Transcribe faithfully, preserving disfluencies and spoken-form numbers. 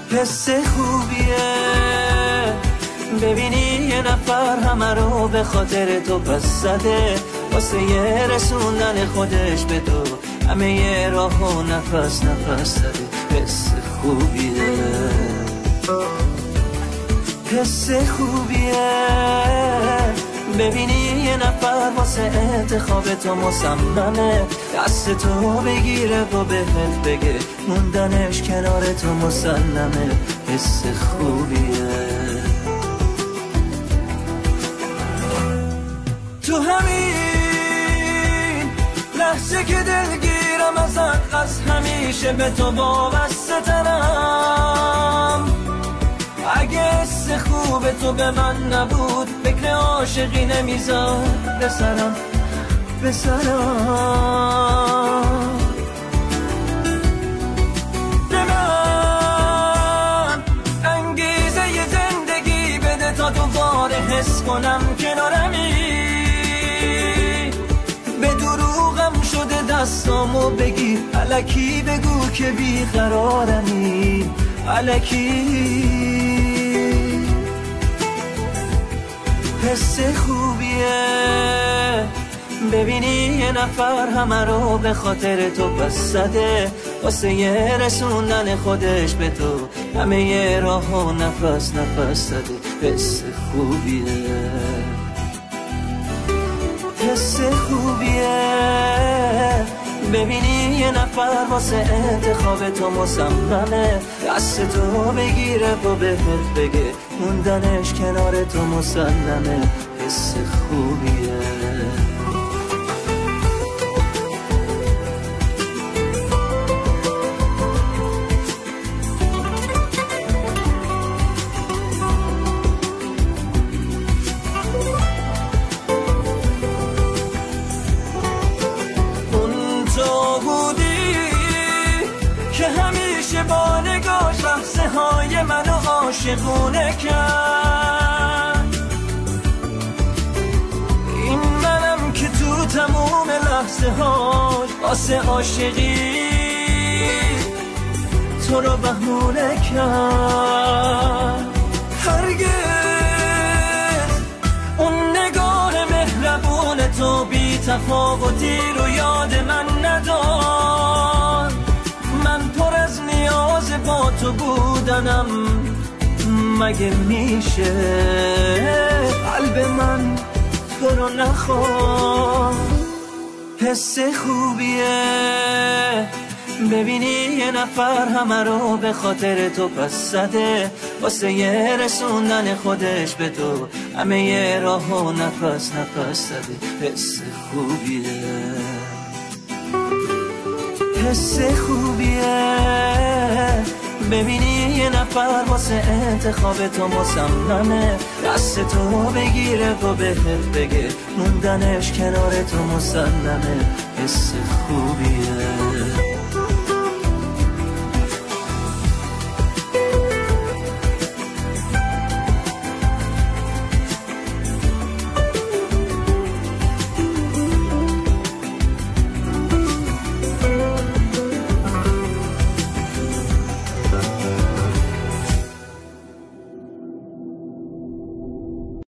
حس خوبیه ببینی یه نفر همه رو به خاطر تو پس زده، واسه یه رسوندن خودش به تو همه یه راه و نفس نفس زده. حس خوبیه حس خوبیه ببینی یه نفر واسه انتخاب تو مصممه، دست تو بگیره و بهت بگه موندنش کنار تو مسلمه. حس خوبیه تو همین لحظه که دلگیرم ازت، از همیشه به تو وابسته ترم. اگه حس خوب تو به من نبود فکر عاشقی نمیزاد به سرم به سرم. به من انگیزه ی زندگی بده تا دوباره حس کنم کنارمی. به دروغم شده دستامو بگی، الکی بگو که بیقرارمی، الکی. حس خوبیه ببینی یه نفر همه رو به خاطر تو پس زده، واسه یه رسوندن خودش به تو همه یه راه و نفس نفس زده. حس خوبیه حس خوبیه ببینی یه نفر واسه انتخاب تو مصممه، دست تو بگیره و بهت بگه موندنش کنار تو مسلمه. حس خوبیه با نگاه لحظه های منو عاشقونه کرد. این منم که تو تموم لحظه هاش واسه عاشقی تو رو بهونه کرد. هرگز اون نگاه مهربون تو بی تفاوتی رو یاد من نداد. من پر از نیاز با تو بودنم، مگه میشه قلب من تو رو نخواد. حس خوبیه ببینی یه نفر همه رو به خاطر تو پس زده، واسه یه رسوندن خودش به تو همه یه راه و نفس نفس زده. حس خوبیه حس خوبیه ببینی یه نفر واسه انتخاب تو مصممه، دست تو بگیره و بهت بگه موندنش کنار تو مسلمه. حس خوبیه